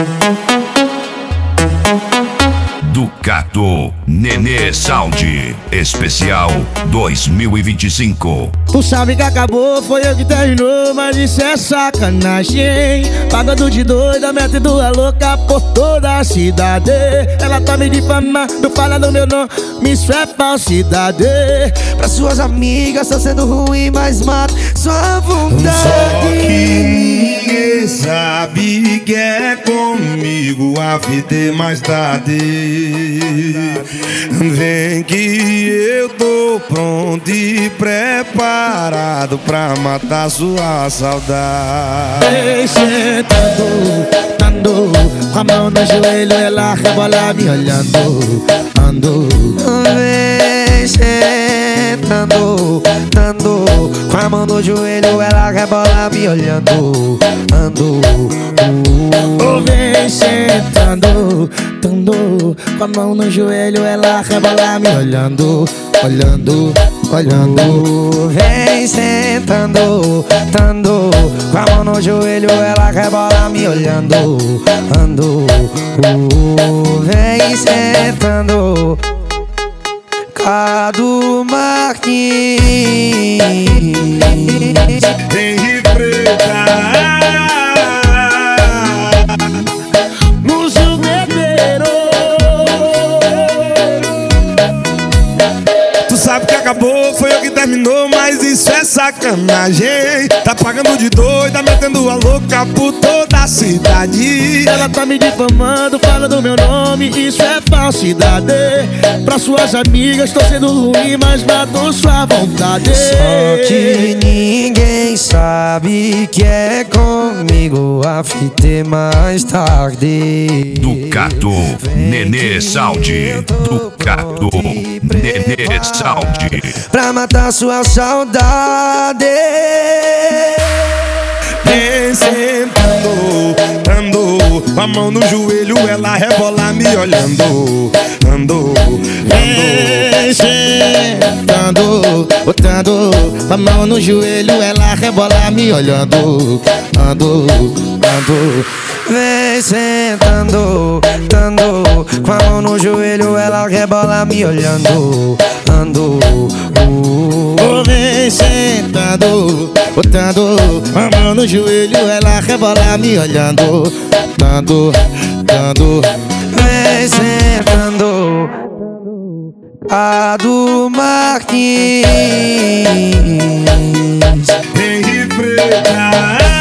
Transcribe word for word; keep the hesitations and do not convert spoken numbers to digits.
Ducato Nenê Sound Especial dois mil e vinte e cinco. Tu sabe que acabou, foi eu que terminou, mas isso é sacanagem. Pagando de doida, metendo a louca por toda a cidade. Ela tá me difamando, falando meu nome, isso é falsidade. Pra suas amigas tá sendo ruim, mas mata sua vontade. Só que ninguém sabe que é comigo a vida é mais tarde. Vem que eu tô pronto e preparado pra matar sua saudade. Vem sentando, dando, com a mão no joelho, ela rebola me olhando, ando. Vem sentando, dando, com a mão no joelho, ela rebola me olhando, ando. Oh, vem sentando, dando, com a mão no joelho, ela rebola me olhando, olhando, olhando. Vem sentando, dando, com a mão no joelho, ela rebola me olhando, ando. Vem sentando, Cadu Martins. Vem de preta no jugueteiro. Tu sabe que acabou, foi eu que terminou, mas isso é sacanagem. Tá pagando de doida, metendo a louca por toda a cidade. Ela tá me difamando, falando meu nome, isso é falsidade. Pra suas amigas tô sendo ruim, mas matou sua vontade. Só que ninguém sabe que é comigo a fita é mais tarde. Ducato Nenê Sound. Ducato Nenê Sound. Pra matar sua saudade. Vem sentando, ando, com a mão no joelho, ela rebola me olhando, ando, Vem sentando, botando a mão no joelho, ela rebola me olhando, ando, ando. Vem sentando, dando, com a mão no joelho, ela rebola me olhando, ando. Oh, vem sentando, botando a mão no joelho, ela rebola me olhando, dando, dando. Vem sentando, Cadu Martins. vem de preta.